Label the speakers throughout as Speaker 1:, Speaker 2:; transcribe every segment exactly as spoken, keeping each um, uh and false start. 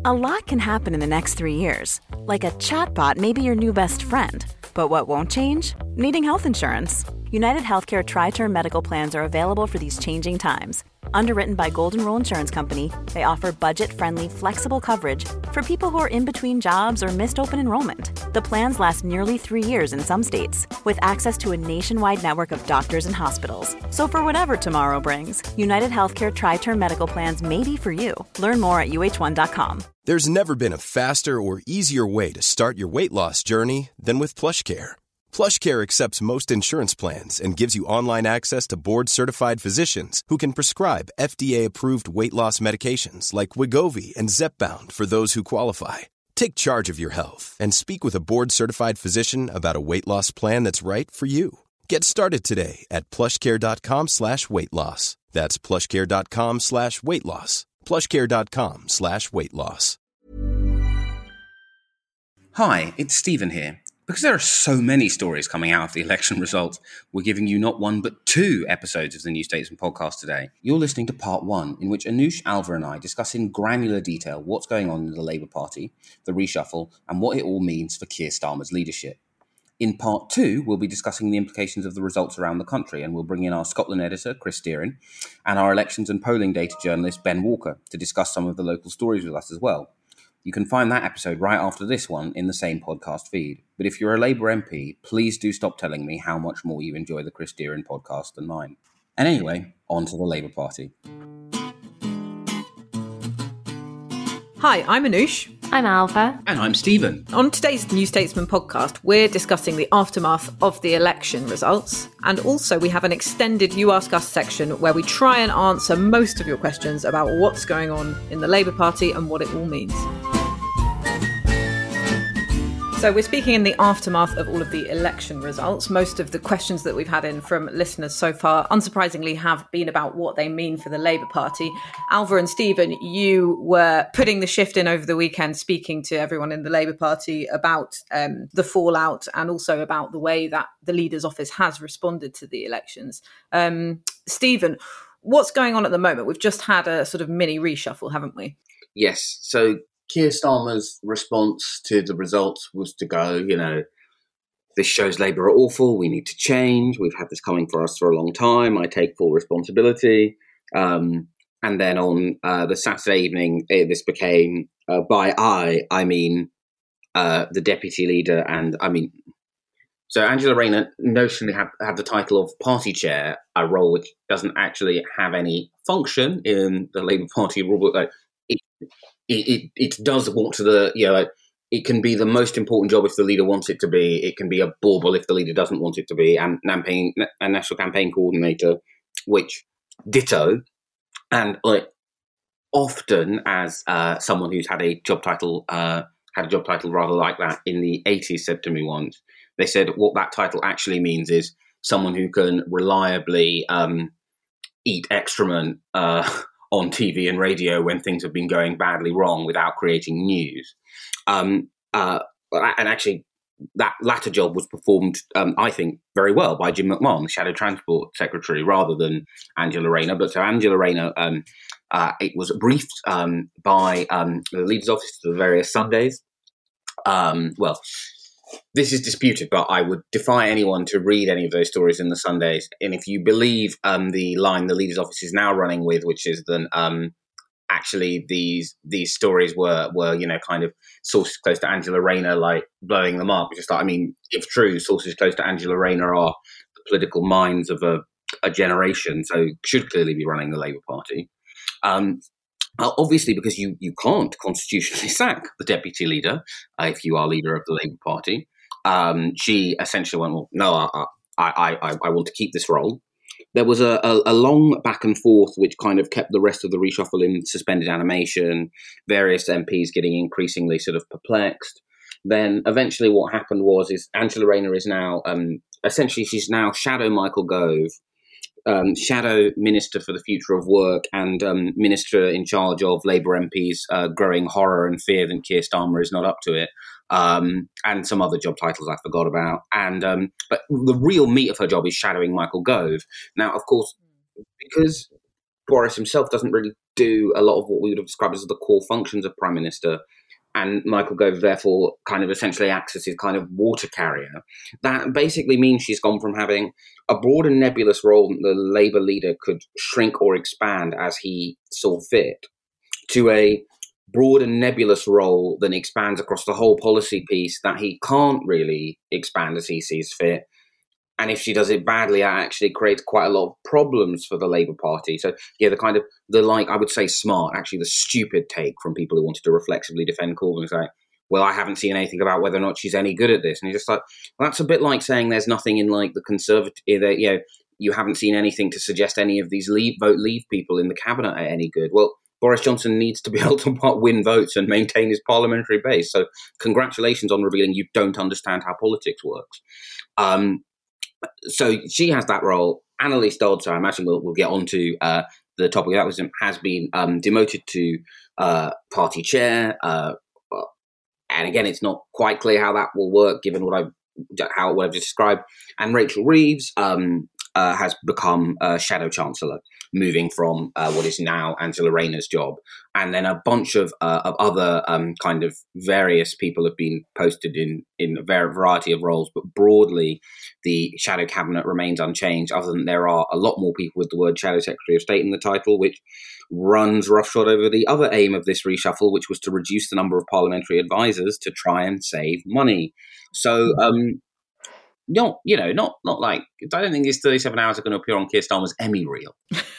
Speaker 1: A lot can happen in the next three years. Like a chatbot may be your new best friend. But what won't change? Needing health insurance. United Healthcare Tri-Term Medical Plans are available for these changing times. Underwritten by Golden Rule Insurance Company, they offer budget-friendly, flexible coverage for people who are in between jobs or missed open enrollment. The plans last nearly three years in some states, with access to a nationwide network of doctors and hospitals. So for whatever tomorrow brings, United Healthcare Tri-Term Medical Plans may be for you. Learn more at U H one dot com.
Speaker 2: There's never been a faster or easier way to start your weight loss journey than with PlushCare. PlushCare accepts most insurance plans and gives you online access to board-certified physicians who can prescribe F D A-approved weight loss medications like Wegovy and Zepbound for those who qualify. Take charge of your health and speak with a board-certified physician about a weight loss plan that's right for you. Get started today at plushcare.com slash weight loss. That's plushcare.com slash weight loss. plushcare.com slash weight loss.
Speaker 3: Hi, it's Stephen here. Because there are so many stories coming out of the election results, we're giving you not one but two episodes of the New Statesman podcast today. You're listening to part one, in which Anoosh, Alva and I discuss in granular detail what's going on in the Labour Party, the reshuffle, and what it all means for Keir Starmer's leadership. In part two, we'll be discussing the implications of the results around the country, and we'll bring in our Scotland editor, Chris Steerin, and our elections and polling data journalist, Ben Walker, to discuss some of the local stories with us as well. You can find that episode right after this one in the same podcast feed. But if you're a Labour M P, please do stop telling me how much more you enjoy the Chris Steerin podcast than mine. And anyway, on to the Labour Party.
Speaker 4: Hi, I'm Anoosh.
Speaker 5: I'm Alva.
Speaker 3: And I'm Stephen.
Speaker 4: On today's New Statesman podcast, we're discussing the aftermath of the election results. And also we have an extended You Ask Us section where we try and answer most of your questions about what's going on in the Labour Party and what it all means. So we're speaking in the aftermath of all of the election results. Most of the questions that we've had in from listeners so far, unsurprisingly, have been about what they mean for the Labour Party. Alva and Stephen, you were putting the shift in over the weekend, speaking to everyone in the Labour Party about um, the fallout and also about the way that the leader's office has responded to the elections. Um, Stephen, what's going on at the moment? We've just had a sort of mini reshuffle, haven't we?
Speaker 6: Yes. So Keir Starmer's response to the results was to go, you know, this shows Labour are awful, we need to change, we've had this coming for us for a long time, I take full responsibility. Um, and then on uh, the Saturday evening, it, this became, uh, by I, I mean uh, the deputy leader and, I mean, so Angela Rayner notionally had, had the title of party chair, a role which doesn't actually have any function in the Labour Party rule book. It, It, it it does walk to the, you know, it can be the most important job if the leader wants it to be. It can be a bauble if the leader doesn't want it to be. And campaign, a national campaign coordinator, which ditto. And like often as uh, someone who's had a job title, uh, had a job title rather like that in the eighties said to me once, they said what that title actually means is someone who can reliably um, eat excrement, uh, on T V and radio when things have been going badly wrong without creating news. Um, uh, and actually, that latter job was performed, um, I think, very well by Jim McMahon, the Shadow Transport Secretary, rather than Angela Rayner. But so Angela Rayner, um, uh, it was briefed um, by um, the Leader's Office to the various Sundays. Um, well, this is disputed, but I would defy anyone to read any of those stories in the Sundays. And if you believe um, the line the Leader's Office is now running with, which is that um, actually these these stories were, were, you know, kind of sources close to Angela Rayner, like blowing them up. Just like, I mean, if true, sources close to Angela Rayner are the political minds of a, a generation, so should clearly be running the Labour Party. Um, Uh, obviously, because you, you can't constitutionally sack the deputy leader uh, if you are leader of the Labour Party. Um, she essentially went, well, no, I, I, I, I want to keep this role. There was a, a, a long back and forth which kind of kept the rest of the reshuffle in suspended animation, various M Ps getting increasingly sort of perplexed. Then eventually what happened was is Angela Rayner is now, um, essentially she's now Shadow Michael Gove, Um, Shadow Minister for the Future of Work and um, Minister in charge of Labour M Ps' uh, growing horror and fear that Keir Starmer is not up to it, um, and some other job titles I forgot about. And um, but the real meat of her job is shadowing Michael Gove. Now, of course, because Boris himself doesn't really do a lot of what we would have described as the core functions of Prime Minister. And Michael Gove, therefore, kind of essentially acts as his kind of water carrier. That basically means she's gone from having a broad and nebulous role that the Labour leader could shrink or expand as he saw fit, to a broad and nebulous role that expands across the whole policy piece that he can't really expand as he sees fit. And if she does it badly, that actually creates quite a lot of problems for the Labour Party. So, yeah, the kind of, the like, I would say smart, actually the stupid take from people who wanted to reflexively defend Corbyn and say, well, I haven't seen anything about whether or not she's any good at this. And you're just like, well, that's a bit like saying there's nothing in like the Conservative, you know, you haven't seen anything to suggest any of these leave, vote leave people in the cabinet are any good. Well, Boris Johnson needs to be able to win votes and maintain his parliamentary base. So congratulations on revealing you don't understand how politics works. Um, So she has that role. Annalise Dodds, so I imagine we'll, we'll get on to uh, the topic of that, was, has been um, demoted to uh, party chair. Uh, and again, it's not quite clear how that will work, given what I've, how, what I've just described. And Rachel Reeves um, uh, has become uh, Shadow Chancellor, moving from uh, what is now Angela Rayner's job. And then a bunch of, uh, of other um, kind of various people have been posted in, in a variety of roles, but broadly the Shadow Cabinet remains unchanged, other than there are a lot more people with the word Shadow Secretary of State in the title, which runs roughshod over the other aim of this reshuffle, which was to reduce the number of parliamentary advisors to try and save money. So, um, not, you know, not not like, I don't think these thirty-seven hours are going to appear on Keir Starmer's Emmy reel.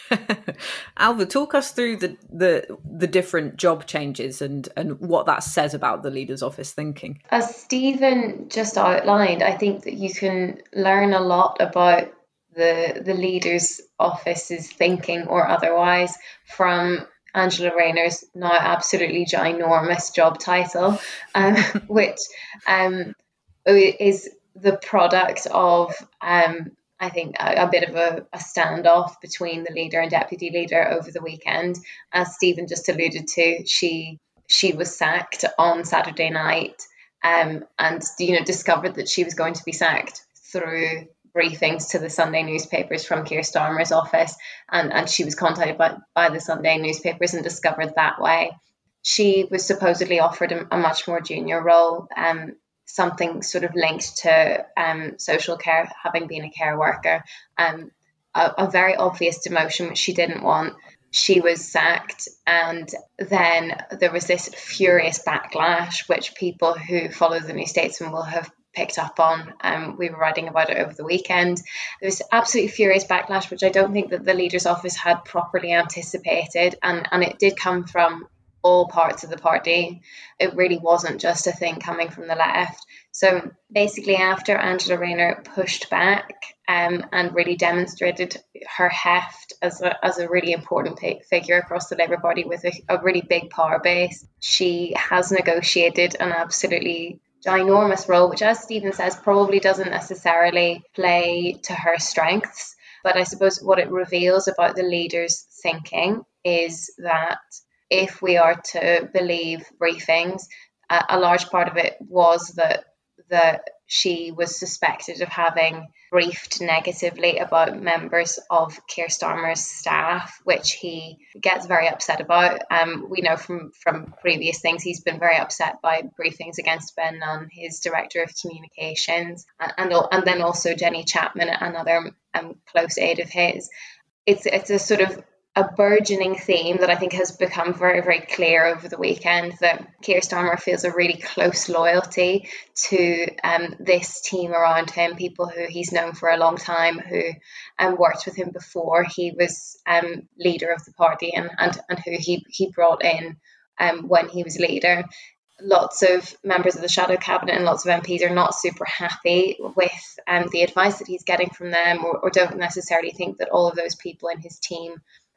Speaker 4: Alva, talk us through the, the the different job changes and, and what that says about the leader's office thinking.
Speaker 5: As Stephen just outlined, I think that you can learn a lot about the the leader's office's thinking or otherwise from Angela Rayner's now absolutely ginormous job title, um, which um, is the product of, um, I think, a, a bit of a, a standoff between the leader and deputy leader over the weekend. As Stephen just alluded to, she she was sacked on Saturday night, um, and you know discovered that she was going to be sacked through briefings to the Sunday newspapers from Keir Starmer's office, and, and she was contacted by, by the Sunday newspapers and discovered that way. She was supposedly offered a, a much more junior role, um, something sort of linked to um, social care, having been a care worker, um, a, a very obvious demotion which she didn't want. She was sacked, and then there was this furious backlash, which people who follow the New Statesman will have picked up on. Um, we were writing about it over the weekend. There was absolutely furious backlash, which I don't think that the leader's office had properly anticipated, and, and it did come from all parts of the party. It really wasn't just a thing coming from the left. So basically, after Angela Rayner pushed back um, and really demonstrated her heft as a, as a really important figure across the Labour Party with a, a really big power base, she has negotiated an absolutely ginormous role, which, as Stephen says, probably doesn't necessarily play to her strengths. But I suppose what it reveals about the leader's thinking is that if we are to believe briefings, uh, a large part of it was that that she was suspected of having briefed negatively about members of Keir Starmer's staff, which he gets very upset about. Um, we know from, from previous things he's been very upset by briefings against Ben Nunn, his Director of Communications, and and, and then also Jenny Chapman, another um, close aide of his. It's it's a sort of a burgeoning theme that I think has become very, very clear over the weekend, that Keir Starmer feels a really close loyalty to um, this team around him, people who he's known for a long time, who um, worked with him before he was um, leader of the party, and, and, and who he, he brought in um, when he was leader. Lots of members of the Shadow Cabinet and lots of M Ps are not super happy with um, the advice that he's getting from them, or, or don't necessarily think that all of those people in his team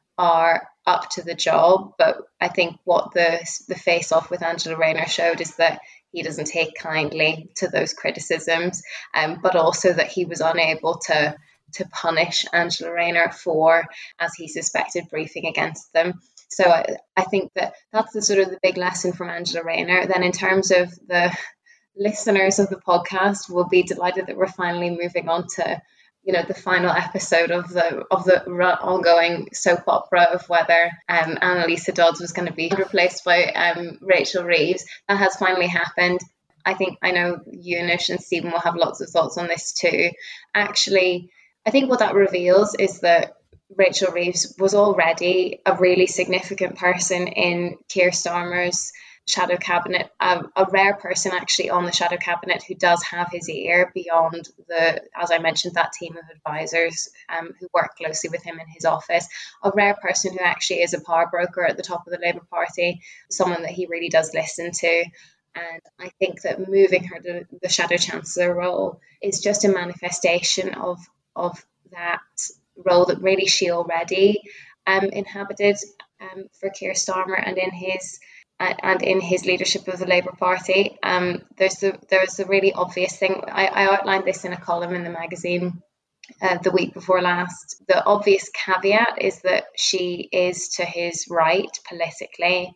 Speaker 5: are up to the job. But I think what the the face-off with Angela Rayner showed is that he doesn't take kindly to those criticisms, um, but also that he was unable to to punish Angela Rayner for, as he suspected, briefing against them. So I, I think that that's the sort of the big lesson from Angela Rayner. Then in terms of the listeners of the podcast, we'll be delighted that we're finally moving on to you know, the final episode of the of the ongoing soap opera of whether um, Annalisa Dodds was going to be replaced by um, Rachel Reeves. That has finally happened. I think I know Eunice and Stephen will have lots of thoughts on this too. Actually, I think what that reveals is that Rachel Reeves was already a really significant person in Keir Starmer's shadow cabinet, a, a rare person actually on the shadow cabinet who does have his ear beyond the, as I mentioned, that team of advisors um, who work closely with him in his office, a rare person who actually is a power broker at the top of the Labour Party, someone that he really does listen to. And I think that moving her to the shadow chancellor role is just a manifestation of of that role that really she already um, inhabited um, for Keir Starmer and in his and in his leadership of the Labour Party. Um, there's the there's a really obvious thing. I, I outlined this in a column in the magazine uh, the week before last. The obvious caveat is that she is to his right politically,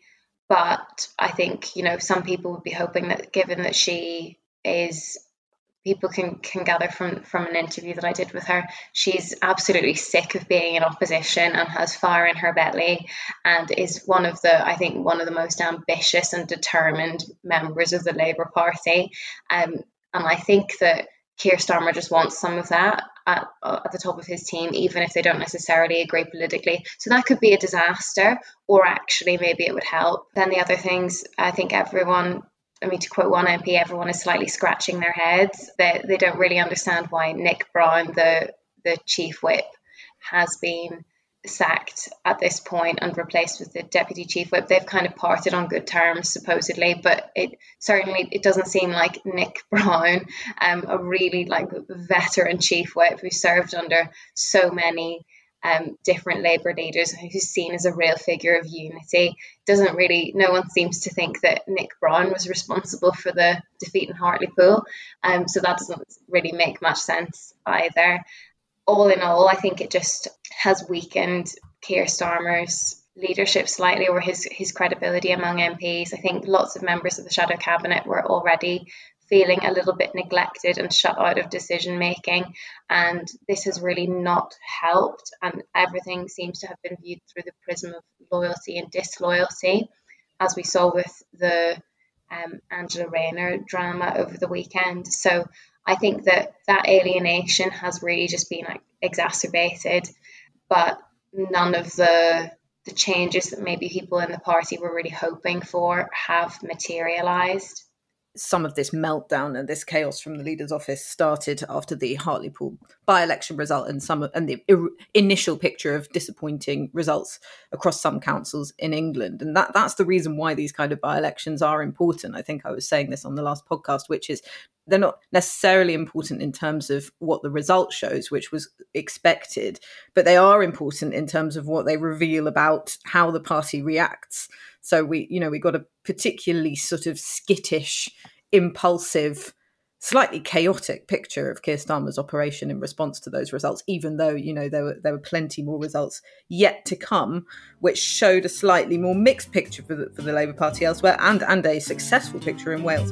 Speaker 5: but I think, you know, some people would be hoping that given that she is, people can, can gather from, from an interview that I did with her, she's absolutely sick of being in opposition and has fire in her belly and is one of the, I think, one of the most ambitious and determined members of the Labour Party. Um, and I think that Keir Starmer just wants some of that at, at the top of his team, even if they don't necessarily agree politically. So that could be a disaster, or actually maybe it would help. Then the other things, I think everyone, I mean, to quote one M P, everyone is slightly scratching their heads. They, they don't really understand why Nick Brown, the, the chief whip, has been sacked at this point and replaced with the deputy chief whip. They've kind of parted on good terms, supposedly, but it certainly it doesn't seem like Nick Brown, um, a really like veteran chief whip who served under so many Um, different Labour leaders, who's seen as a real figure of unity. Doesn't really, no one seems to think that Nick Brown was responsible for the defeat in Hartlepool. Um, so that doesn't really make much sense either. All in all, I think it just has weakened Keir Starmer's leadership slightly, or his, his credibility among M Ps. I think lots of members of the shadow cabinet were already feeling a little bit neglected and shut out of decision making, and this has really not helped, and everything seems to have been viewed through the prism of loyalty and disloyalty, as we saw with the um, Angela Rayner drama over the weekend. So I think that that alienation has really just been like, exacerbated, but none of the the changes that maybe people in the party were really hoping for have materialised.
Speaker 4: Some of this meltdown and this chaos from the leader's office started after the Hartlepool by-election result and some and the ir- initial picture of disappointing results across some councils in England. And that that's the reason why these kind of by-elections are important. I think I was saying this on the last podcast, which is they're not necessarily important in terms of what the result shows, which was expected, but they are important in terms of what they reveal about how the party reacts. So we, you know, we got a particularly sort of skittish, impulsive, slightly chaotic picture of Keir Starmer's operation in response to those results, even though, you know, there were there were plenty more results yet to come, which showed a slightly more mixed picture for the, for the Labour Party elsewhere, and, and a successful picture in Wales.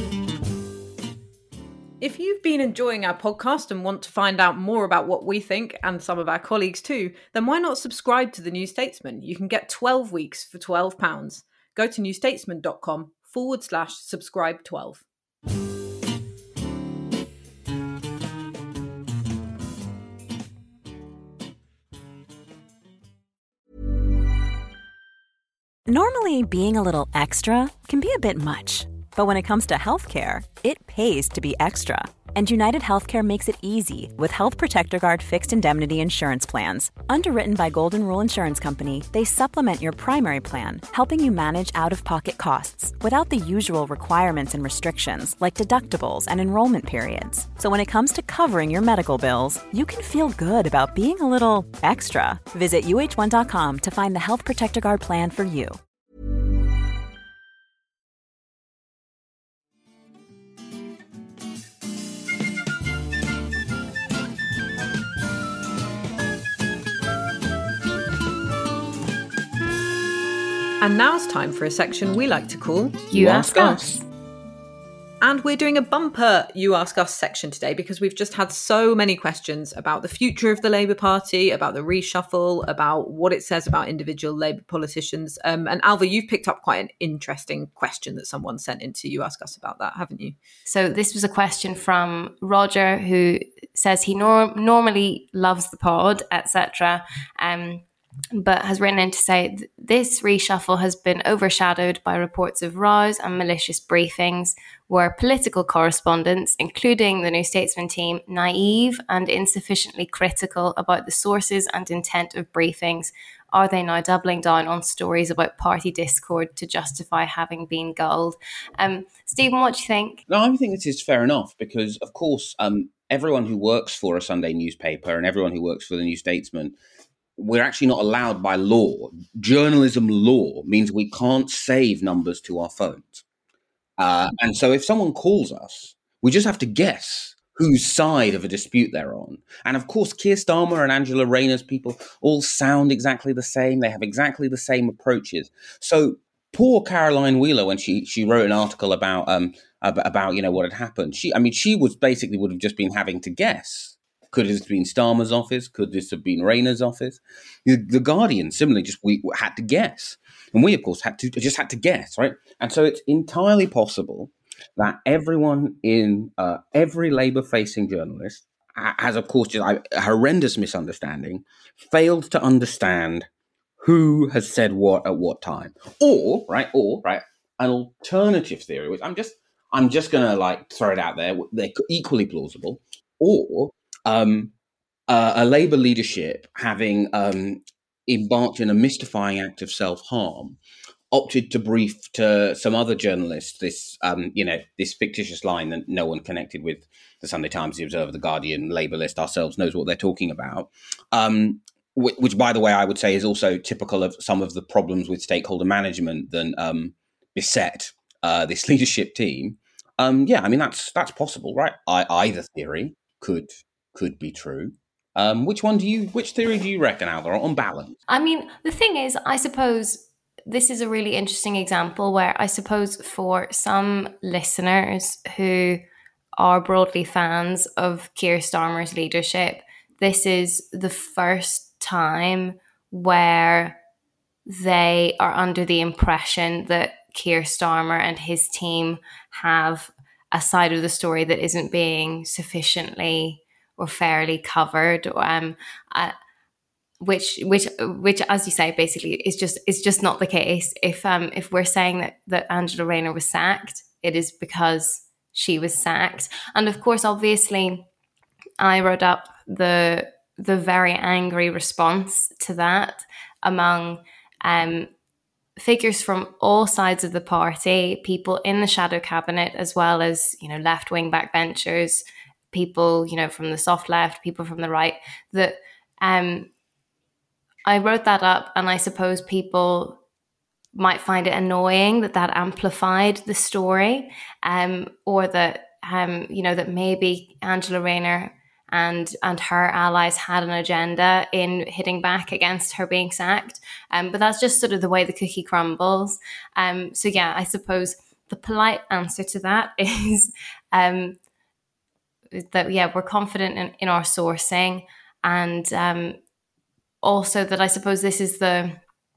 Speaker 4: If you've been enjoying our podcast and want to find out more about what we think, and some of our colleagues too, then why not subscribe to The New Statesman? You can get twelve weeks for twelve pounds. Go to newstatesman.com forward slash subscribe 12.
Speaker 1: Normally, being a little extra can be a bit much. But when it comes to healthcare, it pays to be extra. And United Healthcare makes it easy with Health Protector Guard fixed indemnity insurance plans. Underwritten by Golden Rule Insurance Company, they supplement your primary plan, helping you manage out-of-pocket costs without the usual requirements and restrictions like deductibles and enrollment periods. So when it comes to covering your medical bills, you can feel good about being a little extra. Visit U H one dot com to find the Health Protector Guard plan for you.
Speaker 4: And now it's time for a section we like to call
Speaker 7: You Ask Us.
Speaker 4: And we're doing a bumper You Ask Us section today because we've just had so many questions about the future of the Labour Party, about the reshuffle, about what it says about individual Labour politicians. Um, and Ailbhe, you've picked up quite an interesting question that someone sent in to You Ask Us about that, haven't you?
Speaker 7: So this was a question from Roger, who says he nor- normally loves the pod, et cetera, um, but has written in to say this reshuffle has been overshadowed by reports of rows and malicious briefings where political correspondents, including the New Statesman team, naive and insufficiently critical about the sources and intent of briefings. Are they now doubling down on stories about party discord to justify having been gulled? Um, Stephen, what do you think?
Speaker 3: No, I think this is fair enough because, of course, um, everyone who works for a Sunday newspaper and everyone who works for the New Statesman, we're actually not allowed by law. Journalism law means we can't save numbers to our phones. Uh, and so if someone calls us, we just have to guess whose side of a dispute they're on. And of course, Keir Starmer and Angela Rayner's people all sound exactly the same. They have exactly the same approaches. So poor Caroline Wheeler, when she she wrote an article about um about, about you know what had happened, she I mean she was basically would have just been having to guess. Could this have been Starmer's office? Could this have been Rayner's office? The, the Guardian similarly just we had to guess. And we, of course, had to just had to guess, right? And so it's entirely possible that everyone in uh, every Labour-facing journalist has, of course, just a horrendous misunderstanding, failed to understand who has said what at what time, or right, or right, an alternative theory, which I'm just, I'm just going to like throw it out there. They're equally plausible, or um, uh, a Labour leadership having um, embarked in a mystifying act of self-harm, opted to brief to some other journalists this, um, you know, this fictitious line that no one connected with the Sunday Times, the Observer, the Guardian, Labour list ourselves knows what they're talking about, um, which, which, by the way, I would say is also typical of some of the problems with stakeholder management that um, beset uh, this leadership team. Um, yeah, I mean, that's that's possible, right? I, either theory could could be true. Um, which one do you, which theory do you reckon, Ailbhe, on balance?
Speaker 7: I mean, the thing is, I suppose this is a really interesting example where I suppose for some listeners who are broadly fans of Keir Starmer's leadership, this is the first time where they are under the impression that Keir Starmer and his team have a side of the story that isn't being sufficiently or fairly covered, um, uh, which, which, which, as you say, basically is just is just not the case. If um, if we're saying that that Angela Rayner was sacked, it is because she was sacked, and of course, obviously, I wrote up the the very angry response to that among um, figures from all sides of the party, people in the shadow cabinet, as well as you know left wing backbenchers. People, you know, from the soft left, people from the right, that um, I wrote that up, and I suppose people might find it annoying that that amplified the story, um, or that, um, you know, that maybe Angela Rayner and and her allies had an agenda in hitting back against her being sacked. Um, but that's just sort of the way the cookie crumbles. Um, so, yeah, I suppose the polite answer to that is... Um, that yeah we're confident in, in our sourcing, and um also that I suppose this is the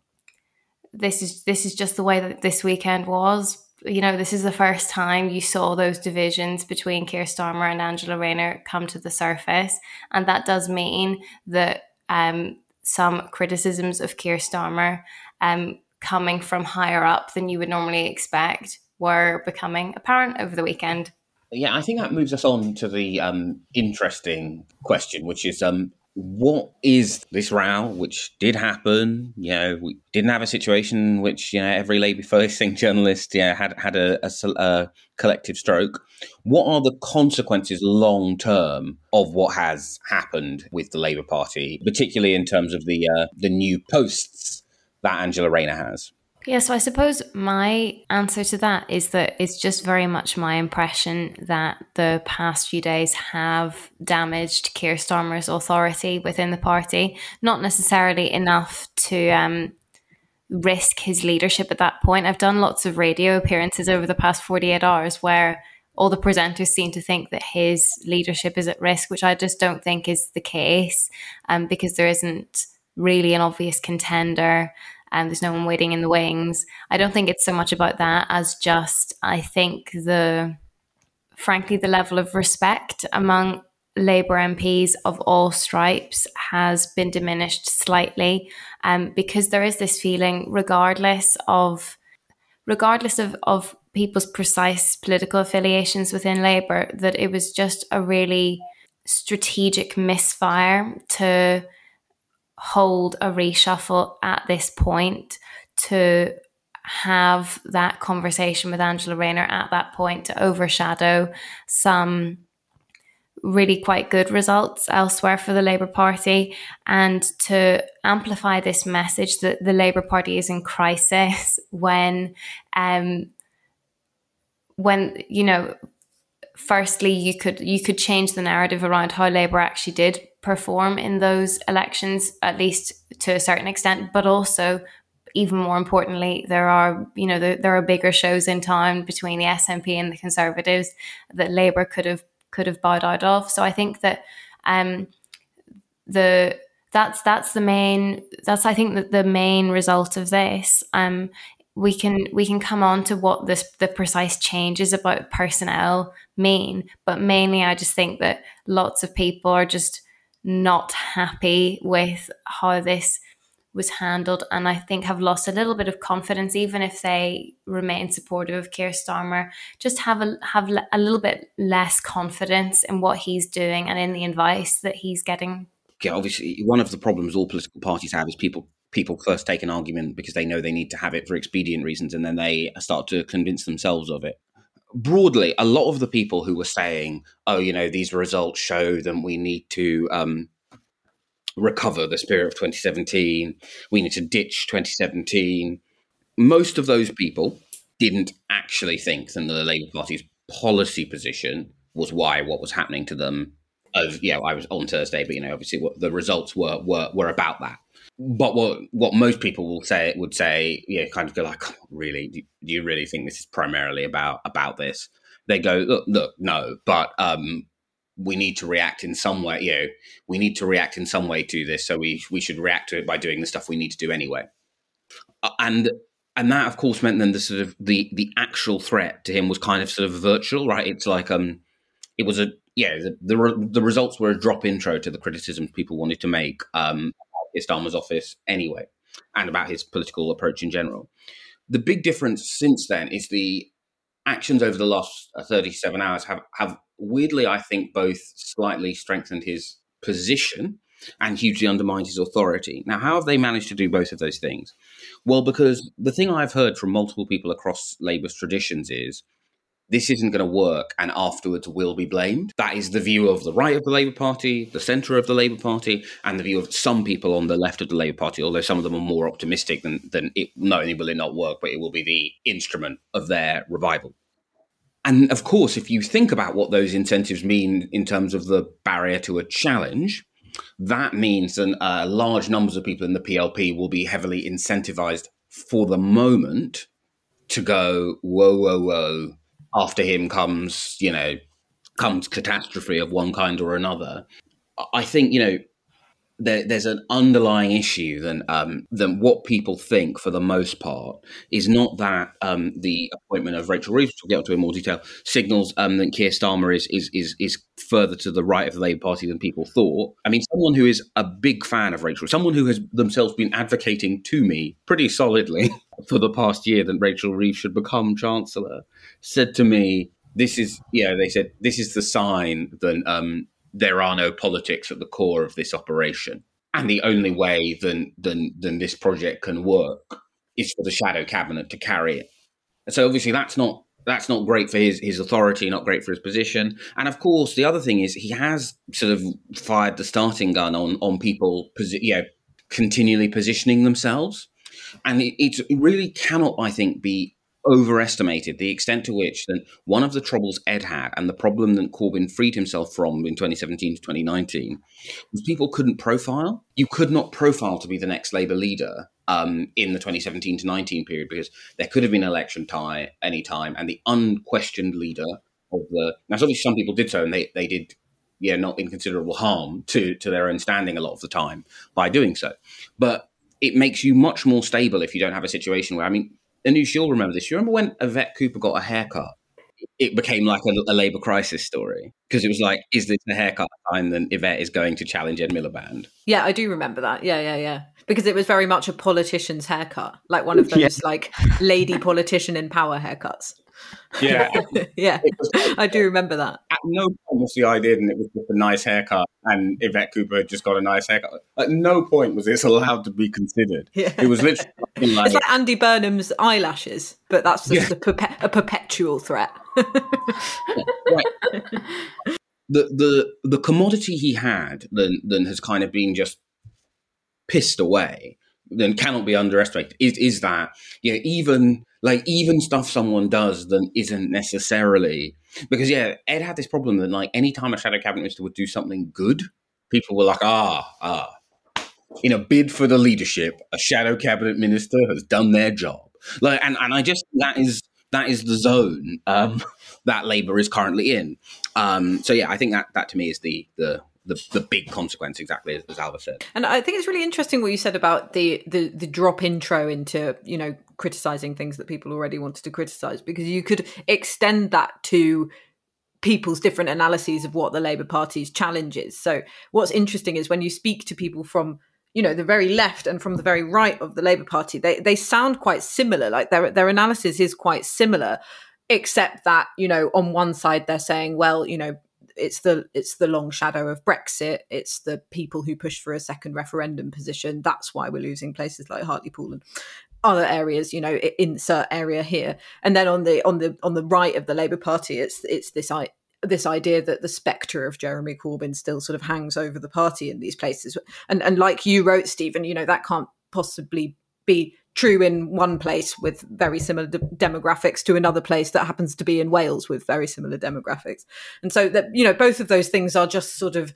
Speaker 7: this is this is just the way that this weekend was. You know, this is the first time you saw those divisions between Keir Starmer and Angela Rayner come to the surface, and that does mean that um some criticisms of Keir Starmer um coming from higher up than you would normally expect were becoming apparent over the weekend.
Speaker 3: Yeah, I think that moves us on to the um, interesting question, which is um, what is this row, which did happen? You know, we didn't have a situation in which, you know, every Labour-facing journalist yeah, had, had a, a, a collective stroke. What are the consequences long-term of what has happened with the Labour Party, particularly in terms of the uh, the new posts that Angela Rayner has?
Speaker 7: Yeah, so I suppose my answer to that is that it's just very much my impression that the past few days have damaged Keir Starmer's authority within the party, not necessarily enough to um, risk his leadership at that point. I've done lots of radio appearances over the past forty-eight hours where all the presenters seem to think that his leadership is at risk, which I just don't think is the case, um, because there isn't really an obvious contender and there's no one waiting in the wings. I don't think it's so much about that as just, I think the, frankly, the level of respect among Labour M Ps of all stripes has been diminished slightly, um, because there is this feeling, regardless of regardless of, of people's precise political affiliations within Labour, that it was just a really strategic misfire to hold a reshuffle at this point, to have that conversation with Angela Rayner at that point, to overshadow some really quite good results elsewhere for the Labour Party, and to amplify this message that the Labour Party is in crisis when, um, when you know, firstly you could you could change the narrative around how Labour actually did perform in those elections, at least to a certain extent, but also, even more importantly, there are, you know, there, there are bigger shows in town between the S N P and the Conservatives that Labour could have could have bowed out of. So I think that um, the that's that's the main that's I think that the main result of this. Um, we can we can come on to what this the precise changes about personnel mean, but mainly I just think that lots of people are just not happy with how this was handled, and I think have lost a little bit of confidence, even if they remain supportive of Keir Starmer. Just have a have a little bit less confidence in what he's doing and in the advice that he's getting.
Speaker 3: Yeah, obviously, one of the problems all political parties have is people people first take an argument because they know they need to have it for expedient reasons, and then they start to convince themselves of it. Broadly, a lot of the people who were saying, "Oh, you know, these results show that we need to." Um, recover the spirit of twenty seventeen, we need to ditch twenty seventeen. Most of those people didn't actually think that the Labour Party's policy position was why what was happening to them. Of yeah, I was on Thursday, but you know, obviously, what the results were were were about that. But what what most people will say would say, yeah, kind of go like, oh, really, do, do you really think this is primarily about about this? They go, look, look, no, but um. we need to react in some way, you know, we need to react in some way to this. So we we should react to it by doing the stuff we need to do anyway. Uh, and and that, of course, meant then the sort of the the actual threat to him was kind of sort of virtual, right? It's like, um, it was a, yeah, the the, re- the results were a drop intro to the criticisms people wanted to make um, about Starmer's office anyway, and about his political approach in general. The big difference since then is the actions over the last thirty-seven hours have, have weirdly, I think, both slightly strengthened his position and hugely undermined his authority. Now, how have they managed to do both of those things? Well, because the thing I've heard from multiple people across Labour's traditions is this isn't going to work and afterwards will be blamed. That is the view of the right of the Labour Party, the centre of the Labour Party, and the view of some people on the left of the Labour Party, although some of them are more optimistic than, than it, not only will it not work, but it will be the instrument of their revival. And of course, if you think about what those incentives mean in terms of the barrier to a challenge, that means that uh, large numbers of people in the P L P will be heavily incentivized for the moment to go, whoa, whoa, whoa. After him comes, you know, comes catastrophe of one kind or another. I think, you know, there, there's an underlying issue than um, than what people think for the most part is not that um, the appointment of Rachel Reeves, which we'll get onto in more detail, signals um, that Keir Starmer is, is is is further to the right of the Labour Party than people thought. I mean, someone who is a big fan of Rachel, someone who has themselves been advocating to me pretty solidly for the past year that Rachel Reeves should become Chancellor, said to me, this is, yeah, they said, this is the sign that um, there are no politics at the core of this operation. And the only way then then then this project can work is for the shadow cabinet to carry it. So obviously that's not that's not great for his, his authority, not great for his position. And of course, the other thing is he has sort of fired the starting gun on on people, you know, continually positioning themselves. And it, it really cannot, I think, be overestimated the extent to which that one of the troubles Ed had and the problem that Corbyn freed himself from in twenty seventeen to twenty nineteen was people couldn't profile. You could not profile to be the next Labour leader um, in the twenty seventeen to nineteen period because there could have been an election tie any time and the unquestioned leader of the. Now, obviously, some people did so, and they they did, yeah, not inconsiderable harm to to their own standing a lot of the time by doing so. But it makes you much more stable if you don't have a situation where, I mean, Anoosh, you'll remember this. You remember when Yvette Cooper got a haircut? It became like a, a Labour crisis story because it was like, is this a haircut time then Yvette is going to challenge Ed Miliband?
Speaker 4: Yeah, I do remember that. Yeah, yeah, yeah. Because it was very much a politician's haircut, like one of those yeah. like lady politician in power haircuts.
Speaker 3: Yeah.
Speaker 4: yeah, like, I do remember that.
Speaker 3: At no point was the idea that it was just a nice haircut and Yvette Cooper had just got a nice haircut. At no point was this allowed to be considered. Yeah. It was literally like...
Speaker 4: It's like Andy Burnham's eyelashes, but that's just yeah. a, perpe- a perpetual threat.
Speaker 3: Right. The, the, the commodity he had then, then has kind of been just pissed away, then cannot be underestimated, is, is that, yeah, even... Like, even stuff someone does that isn't necessarily... Because, yeah, Ed had this problem that, like, any time a shadow cabinet minister would do something good, people were like, ah, ah. In a bid for the leadership, a shadow cabinet minister has done their job. Like, and, and I just... That is that is the zone um, that Labour is currently in. Um, so, yeah, I think that, that to me is the... the The, the big consequence, exactly as, as Alva said.
Speaker 4: And I think it's really interesting what you said about the, the the drop intro into, you know, criticising things that people already wanted to criticise, because you could extend that to people's different analyses of what the Labour Party's challenge is. So what's interesting is when you speak to people from, you know, the very left and from the very right of the Labour Party, they they sound quite similar. Like their their analysis is quite similar, except that, you know, on one side they're saying, well, you know, It's the it's the long shadow of Brexit. It's the people who push for a second referendum position. That's why we're losing places like Hartlepool and other areas. You know, insert area here. And then on the on the on the right of the Labour Party, it's it's this this idea that the spectre of Jeremy Corbyn still sort of hangs over the party in these places. And and like you wrote, Stephen, you know, that can't possibly be true in one place with very similar de- demographics to another place that happens to be in Wales with very similar demographics. And so that, you know, both of those things are just sort of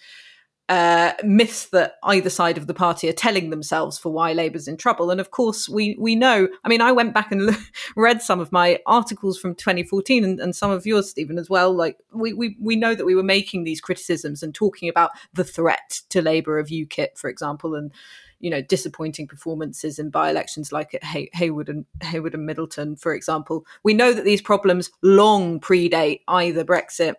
Speaker 4: uh, myths that either side of the party are telling themselves for why Labour's in trouble. And of course, we we know, I mean, I went back and read some of my articles from twenty fourteen and, and some of yours, Stephen, as well. Like we, we, we know that we were making these criticisms and talking about the threat to Labour of UKIP, for example, and you know, disappointing performances in by-elections like at Hay- Hayward and Hayward and Middleton, for example. We know that these problems long predate either Brexit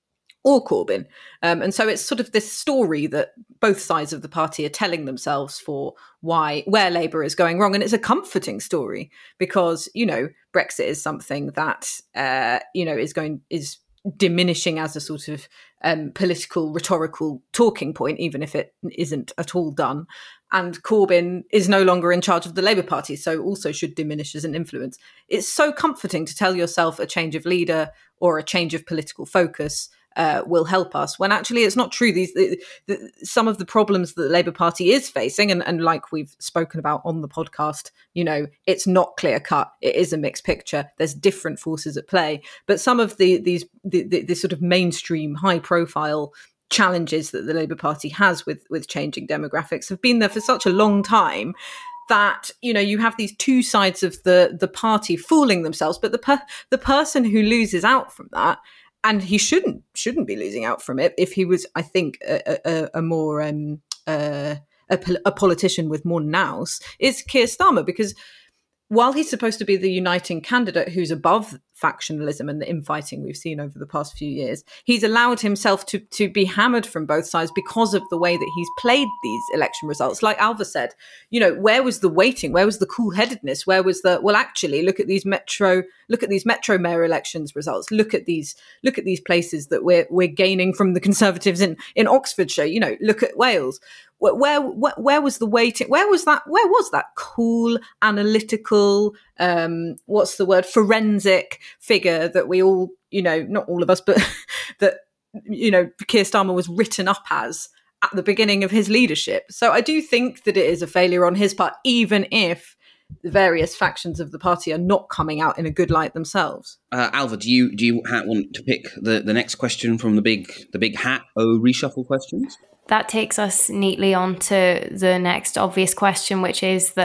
Speaker 4: or Corbyn. Um, and so it's sort of this story that both sides of the party are telling themselves for why, where Labour is going wrong. And it's a comforting story because, you know, Brexit is something that, uh, you know, is going, is diminishing as a sort of um, political, rhetorical talking point, even if it isn't at all done. And Corbyn is no longer in charge of the Labour Party, so also should diminish as an influence. It's so comforting to tell yourself a change of leader or a change of political focus uh, will help us, when actually it's not true. These the, the, some of the problems that the Labour Party is facing, and, and like we've spoken about on the podcast, you know, it's not clear cut. It is a mixed picture. There's different forces at play. But some of the these the, the, the sort of mainstream, high profile challenges that the Labour Party has with with changing demographics have been there for such a long time that, you know, you have these two sides of the the party fooling themselves, but the per- the person who loses out from that, and he shouldn't shouldn't be losing out from it if he was, I think, a, a, a more um, uh, a, a politician with more nous, is Keir Starmer, because while he's supposed to be the uniting candidate who's above factionalism and the infighting we've seen over the past few years, he's allowed himself to to be hammered from both sides because of the way that he's played these election results. Like Alva said, you know, where was the waiting? Where was the cool-headedness? Where was the, well, actually, look at these metro, look at these metro mayor elections results. Look at these, look at these places that we're we're gaining from the Conservatives in in Oxfordshire. You know, look at Wales. Where, where where was the waiting? Where was that? Where was that cool, analytical, um, what's the word, forensic figure that we all, you know, not all of us, but that, you know, Keir Starmer was written up as at the beginning of his leadership. So I do think that it is a failure on his part, even if the various factions of the party are not coming out in a good light themselves.
Speaker 3: Uh, Alva, do you do you want to pick the, the next question from the big the big hat o reshuffle questions?
Speaker 7: That takes us neatly on to the next obvious question, which is that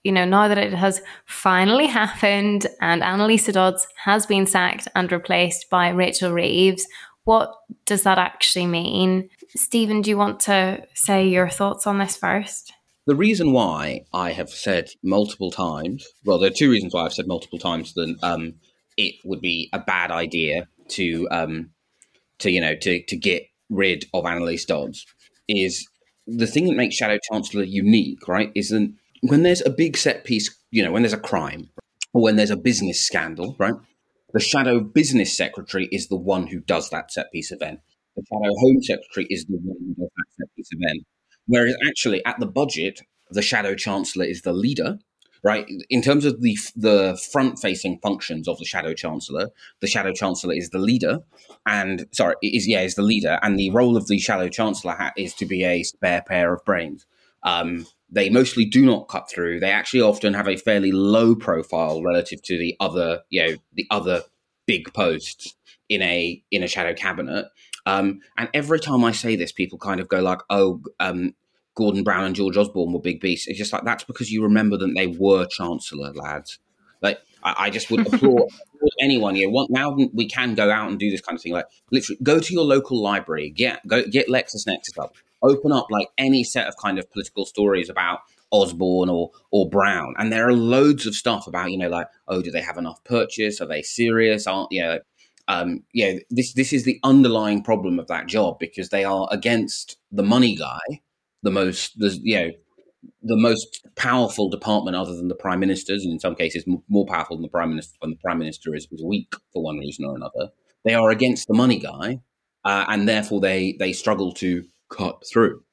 Speaker 7: you know, now that it has finally happened and Annalisa Dodds has been sacked and replaced by Rachel Reeves, what does that actually mean? Stephen, do you want to say your thoughts on this first?
Speaker 3: The reason why I have said multiple times, well, there are two reasons why I've said multiple times that um, it would be a bad idea to, um, to you know, to, to get rid of Annalisa Dodds, is the thing that makes Shadow Chancellor unique, right, is that when there's a big set piece, you know, when there's a crime or when there's a business scandal, right, the Shadow Business Secretary is the one who does that set piece event. The Shadow Home Secretary is the one who does that set piece event. Whereas actually at the budget, the Shadow Chancellor is the leader, right? In terms of the the front-facing functions of the Shadow Chancellor, the Shadow Chancellor is the leader, and sorry, is yeah, is the leader, and the role of the Shadow Chancellor ha- is to be a spare pair of brains. Um, they mostly do not cut through. They actually often have a fairly low profile relative to the other, you know, the other big posts in a in a Shadow cabinet. Um, and every time I say this, people kind of go like, "Oh, um, Gordon Brown and George Osborne were big beasts." It's just like, that's because you remember that they were Chancellor, lads. Like, I, I just would applaud, applaud anyone. You know, want, now we can go out and do this kind of thing. Like, literally, go to your local library, get go get LexisNexis up, open up like any set of kind of political stories about Osborne or or Brown, and there are loads of stuff about, you know, like, oh, do they have enough purchase? Are they serious? Aren't you know? Um, yeah, this this is the underlying problem of that job, because they are against the money guy, the most, the, you know, the most powerful department other than the Prime Minister's, and in some cases m- more powerful than the Prime Minister when the Prime Minister is, is weak for one reason or another. They are against the money guy, uh, and therefore they they struggle to cut through.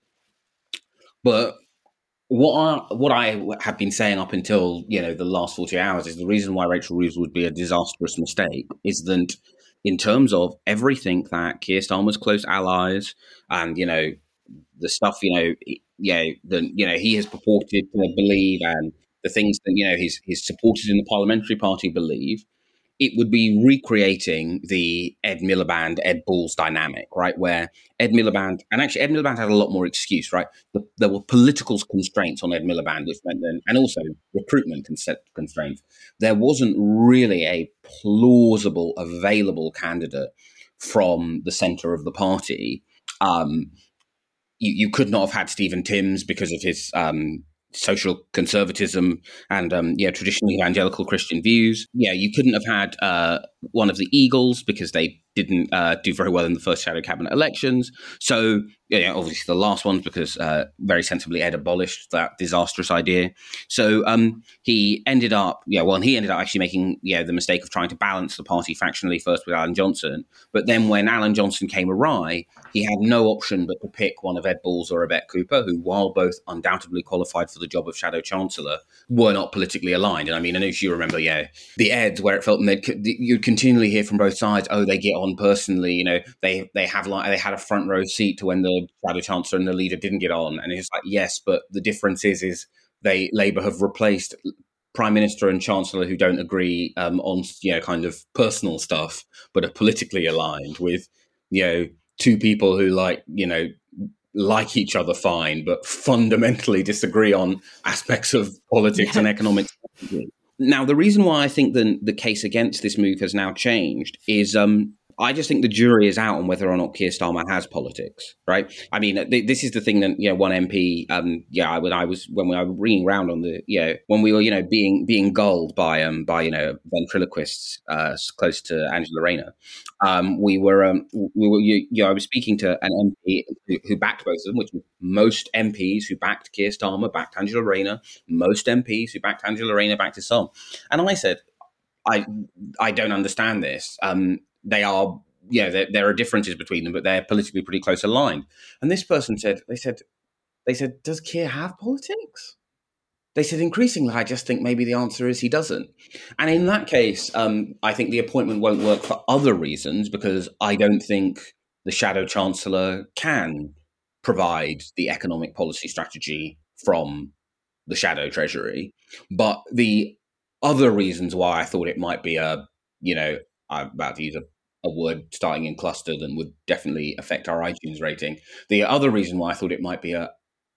Speaker 3: But what I, what I have been saying up until, you know, the last forty hours is the reason why Rachel Reeves would be a disastrous mistake is that in terms of everything that Keir Starmer's close allies and, you know, the stuff, you know, yeah, the, you know, he has purported to believe, and the things that, you know, his, his supporters in the parliamentary party believe, it would be recreating the Ed Miliband, Ed Balls dynamic, right? Where Ed Miliband, and actually Ed Miliband had a lot more excuse, right? The, there were political constraints on Ed Miliband, which meant then, and also recruitment constraints. There wasn't really a plausible, available candidate from the centre of the party. Um, you, you could not have had Stephen Timms because of his um, social conservatism and um, yeah, traditional evangelical Christian views. Yeah, you couldn't have had uh, one of the Eagles because they didn't uh, do very well in the first Shadow Cabinet elections. So, yeah, obviously the last ones because uh, very sensibly Ed abolished that disastrous idea. So um, he ended up, yeah, well, he ended up actually making yeah the mistake of trying to balance the party factionally first with Alan Johnson. But then when Alan Johnson came awry, he had no option but to pick one of Ed Balls or Yvette Cooper, who, while both undoubtedly qualified for the job of Shadow Chancellor, were not politically aligned. And I mean, I know you remember, yeah, the Eds, where it felt you'd continually hear from both sides, oh, they get on personally, you know, they they have like they had a front row seat to when the Shadow Chancellor and the leader didn't get on. And it's like, yes, but the difference is, is they Labour have replaced Prime Minister and Chancellor who don't agree um, on, you know, kind of personal stuff, but are politically aligned with, you know, two people who like, you know, like each other fine, but fundamentally disagree on aspects of politics yeah. and economics. Now, the reason why I think the, the case against this move has now changed is um, I just think the jury is out on whether or not Keir Starmer has politics, right? I mean, th- this is the thing that, you know, one M P, um, yeah, when I was, when we were ringing around on the, you know, when we were, you know, being, being gulled by, um, by, you know, ventriloquists uh, close to Angela Rayner, um, we were, um, we were, you, you know, I was speaking to an M P who, who backed both of them, which was most M Ps who backed Keir Starmer, backed Angela Rayner, most M Ps who backed Angela Rayner, backed his son. And I said, I, I don't understand this. Um, They are, yeah, there, there are differences between them, but they're politically pretty close aligned. And this person said, they said, they said, does Keir have politics? They said, increasingly, I just think maybe the answer is he doesn't. And in that case, um, I think the appointment won't work for other reasons, because I don't think the Shadow Chancellor can provide the economic policy strategy from the Shadow Treasury. But the other reasons why I thought it might be a, you know, I'm about to use a, a word starting in cluster that would definitely affect our iTunes rating. The other reason why I thought it might be a,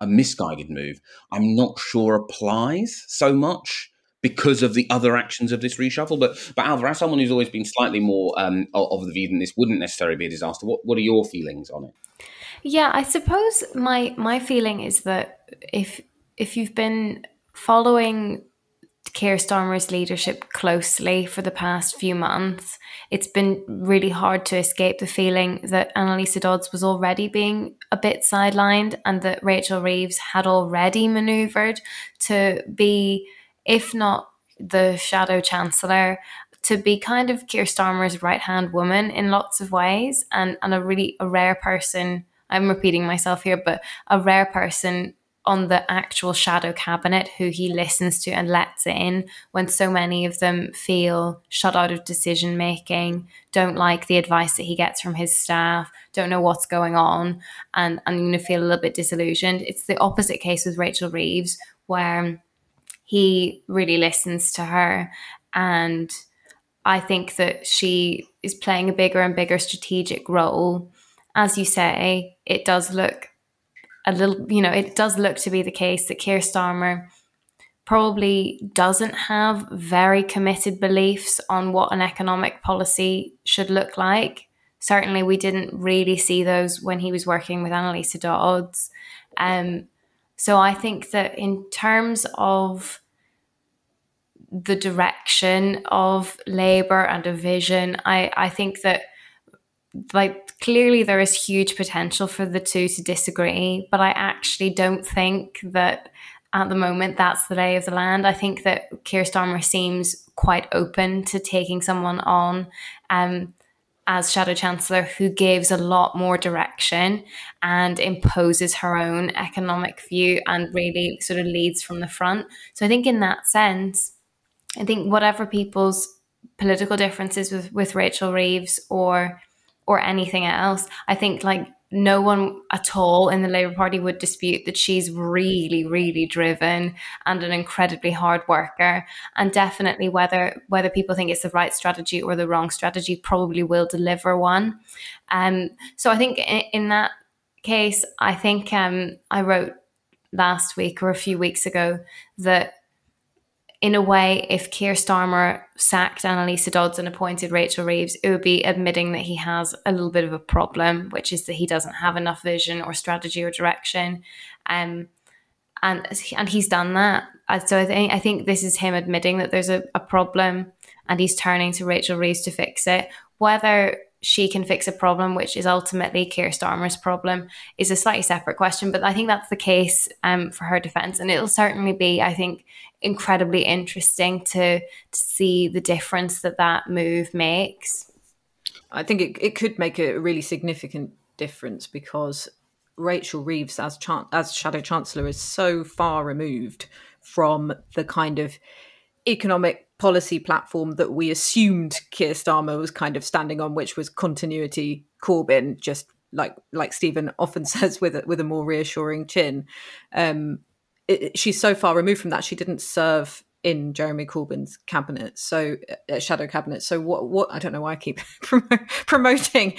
Speaker 3: a misguided move, I'm not sure applies so much because of the other actions of this reshuffle. But, but Ailbhe, as someone who's always been slightly more um, of the view that this wouldn't necessarily be a disaster, what, what are your feelings on it?
Speaker 7: Yeah, I suppose my my feeling is that if if you've been following Keir Starmer's leadership closely for the past few months, it's been really hard to escape the feeling that Annalisa Dodds was already being a bit sidelined and that Rachel Reeves had already manoeuvred to be, if not the shadow chancellor, to be kind of Keir Starmer's right-hand woman in lots of ways, and, and a really a rare person, I'm repeating myself here, but a rare person on the actual shadow cabinet who he listens to and lets in when so many of them feel shut out of decision making, don't like the advice that he gets from his staff, don't know what's going on, and, and you know, feel a little bit disillusioned. It's the opposite case with Rachel Reeves, where he really listens to her, and I think that she is playing a bigger and bigger strategic role. As you say, it does look a little, you know, it does look to be the case that Keir Starmer probably doesn't have very committed beliefs on what an economic policy should look like. Certainly, we didn't really see those when he was working with Annalisa Dodds. Um, so I think that in terms of the direction of Labour and a vision, I, I think that like clearly there is huge potential for the two to disagree, but I actually don't think that at the moment that's the lay of the land. I think that Keir Starmer seems quite open to taking someone on um, as Shadow Chancellor who gives a lot more direction and imposes her own economic view and really sort of leads from the front. So I think in that sense, I think whatever people's political differences with, with Rachel Reeves or or anything else, I think like no one at all in the Labour Party would dispute that she's really, really driven and an incredibly hard worker. And definitely whether whether people think it's the right strategy or the wrong strategy, probably will deliver one. Um, so I think in, in that case, I think um, I wrote last week or a few weeks ago that in a way, if Keir Starmer sacked Annalisa Dodds and appointed Rachel Reeves, it would be admitting that he has a little bit of a problem, which is that he doesn't have enough vision or strategy or direction. Um, and and he's done that. So I think I think this is him admitting that there's a, a problem and he's turning to Rachel Reeves to fix it. Whether she can fix a problem, which is ultimately Keir Starmer's problem, is a slightly separate question. But I think that's the case um, for her defence. And it'll certainly be, I think, incredibly interesting to, to see the difference that that move makes.
Speaker 4: I think it, it could make a really significant difference because Rachel Reeves as chan- as Shadow Chancellor is so far removed from the kind of economic policy platform that we assumed Keir Starmer was kind of standing on, which was continuity Corbyn, just like like Stephen often says, with a, with a more reassuring chin. Um, it, she's so far removed from that. She didn't serve in Jeremy Corbyn's cabinet, so uh, shadow cabinet. So what? What? I don't know why I keep prom- promoting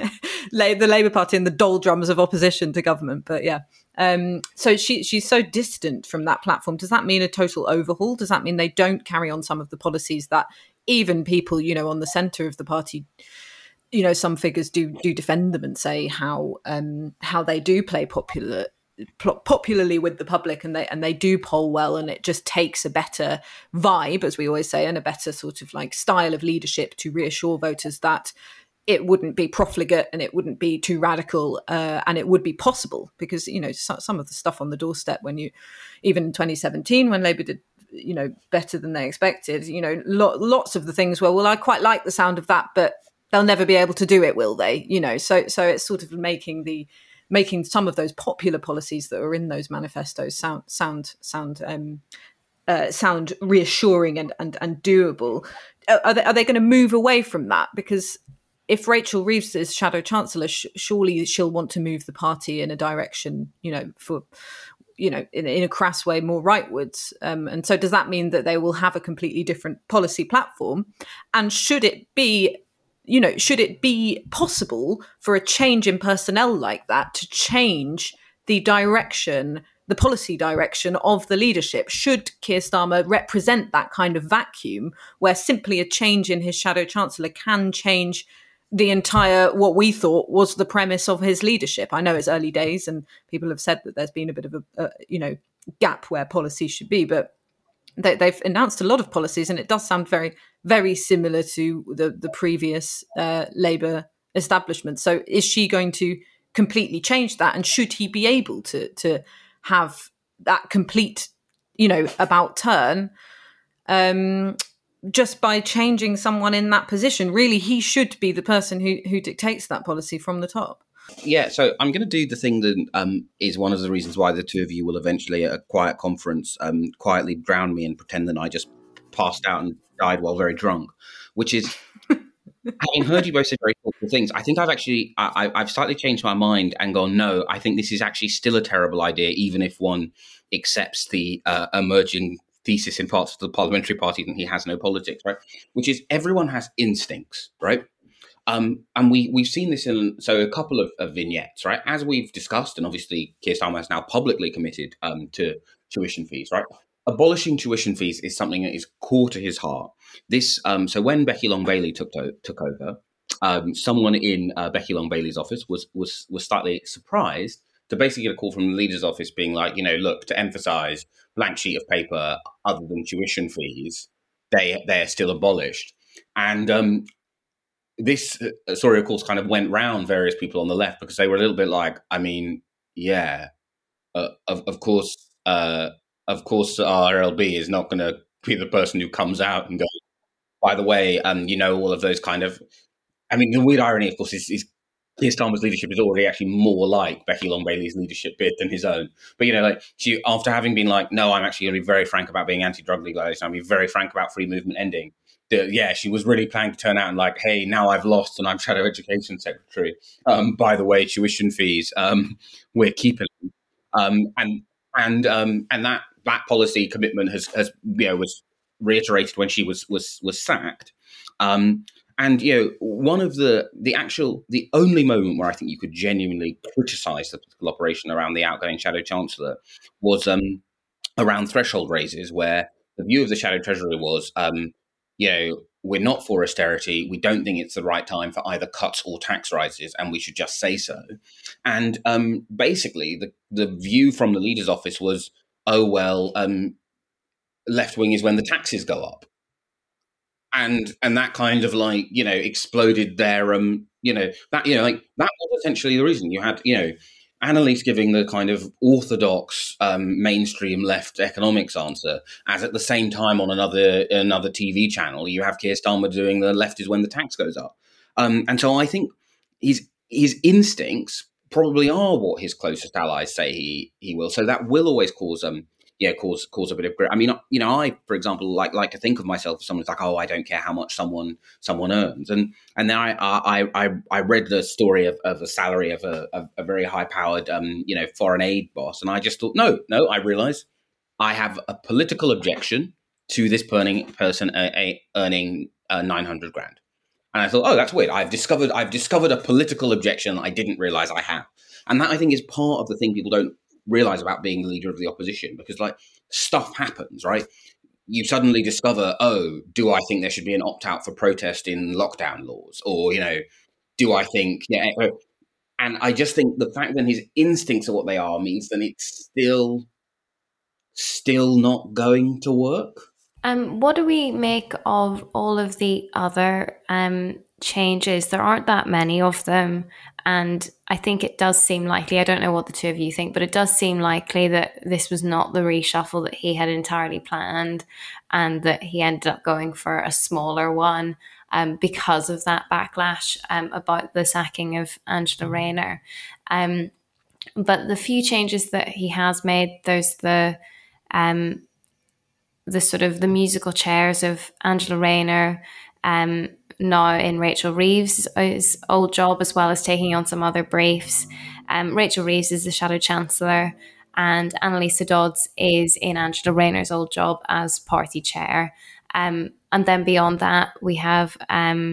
Speaker 4: the Labour Party in the doldrums of opposition to government, but yeah. Um, so she she's so distant from that platform. Does that mean a total overhaul? Does that mean they don't carry on some of the policies that even people, you know, on the centre of the party, you know, some figures do do defend them and say how um, how they do play popular popularly with the public and they and they do poll well, and it just takes a better vibe, as we always say, and a better sort of like style of leadership to reassure voters that it wouldn't be profligate and it wouldn't be too radical, uh, and it would be possible because, you know, so, some of the stuff on the doorstep when you, even in twenty seventeen when Labour did, you know, better than they expected, you know, lo- lots of the things were, well, I quite like the sound of that, but they'll never be able to do it, will they? You know, so so it's sort of making the making some of those popular policies that are in those manifestos sound sound sound um, uh, sound reassuring and and, and doable. Are they, are they going to move away from that? Because if Rachel Reeves is Shadow Chancellor, sh- surely she'll want to move the party in a direction, you know, for, you know, in, in a crass way, more rightwards. Um, and so does that mean that they will have a completely different policy platform? And should it be, you know, should it be possible for a change in personnel like that to change the direction, the policy direction of the leadership? Should Keir Starmer represent that kind of vacuum where simply a change in his shadow chancellor can change the entire, what we thought was the premise of his leadership? I know it's early days and people have said that there's been a bit of a, a you know, gap where policy should be, but they, they've announced a lot of policies and it does sound very, very similar to the, the previous uh, Labour establishment. So is she going to completely change that? And should he be able to, to have that complete, you know, about turn um, just by changing someone in that position? Really, he should be the person who, who dictates that policy from the top.
Speaker 3: Yeah, so I'm going to do the thing that um, is one of the reasons why the two of you will eventually, at a quiet conference, um, quietly drown me and pretend that I just passed out and died while very drunk, which is, having heard you both say very thoughtful things, I think I've actually, I, I've slightly changed my mind and gone, no, I think this is actually still a terrible idea, even if one accepts the uh, emerging thesis in parts of the parliamentary party that he has no politics, right? Which is everyone has instincts, right? Um, and we, we've seen this in, so a couple of, of vignettes, right? As we've discussed, and obviously Keir Starmer has now publicly committed um, to tuition fees, right? Abolishing tuition fees is something that is core to his heart. This, um, so when Becky Long-Bailey took to, took over, um, someone in uh, Becky Long-Bailey's office was was was slightly surprised to basically get a call from the leader's office being like, you know, look, to emphasise, blank sheet of paper, other than tuition fees, they they're still abolished. And um, this uh, story, of course, kind of went round various people on the left because they were a little bit like, I mean, yeah, uh, of of course. Uh, Of course, R L B is not going to be the person who comes out and goes, by the way, um, you know, all of those kind of, I mean, the weird irony, of course, is, is Keir Starmer's leadership is already actually more like Becky Long-Bailey's leadership bid than his own. But, you know, like she, after having been like, no, I'm actually going to be very frank about being anti-drug legalization, I'm going to be very frank about free movement ending. The, yeah, she was really planning to turn out and like, hey, now I've lost and I'm Shadow Education Secretary. Um, by the way, tuition fees, um, we're keeping them. Um, and, and, um, and that, that policy commitment has, has, you know, was reiterated when she was was was sacked. Um, and you know, one of the the actual the only moment where I think you could genuinely criticise the political operation around the outgoing Shadow Chancellor was um, around threshold raises, where the view of the Shadow Treasury was, um, you know, we're not for austerity. We don't think it's the right time for either cuts or tax rises, and we should just say so. And um, basically, the the view from the leader's office was, oh, well, um, left wing is when the taxes go up. And and that kind of like, you know, exploded their, um, you know, that, you know, like that was essentially the reason. You had, you know, Annalise giving the kind of orthodox um, mainstream left economics answer, as at the same time on another another T V channel, you have Keir Starmer doing the left is when the tax goes up. Um, and so I think his his instincts probably are what his closest allies say he he will. So that will always cause um yeah cause cause a bit of grit. I mean, you know, I, for example, like like to think of myself as someone who's like, oh, I don't care how much someone someone earns, and and then I I I, I read the story of, of a salary of a, of a very high powered um you know foreign aid boss, and I just thought, no no, I realize I have a political objection to this earning person uh, a, earning uh, nine hundred grand. And I thought, oh, that's weird. I've discovered I've discovered a political objection I didn't realize I have. And that, I think, is part of the thing people don't realize about being the leader of the opposition, because like stuff happens, right? You suddenly discover, oh, do I think there should be an opt-out for protest in lockdown laws? Or, you know, do I think, yeah. And I just think the fact that his instincts are what they are means that it's still, still not going to work.
Speaker 7: Um, what do we make of all of the other um, changes? There aren't that many of them. And I think it does seem likely, I don't know what the two of you think, but it does seem likely that this was not the reshuffle that he had entirely planned, and that he ended up going for a smaller one um, because of that backlash um, about the sacking of Angela Rayner. Um, but the few changes that he has made, there's the... Um, the sort of the musical chairs of Angela Rayner, um, now in Rachel Reeves' old job, as well as taking on some other briefs. Um, Rachel Reeves is the Shadow Chancellor, and Annalisa Dodds is in Angela Rayner's old job as party chair. Um, and then beyond that, we have um,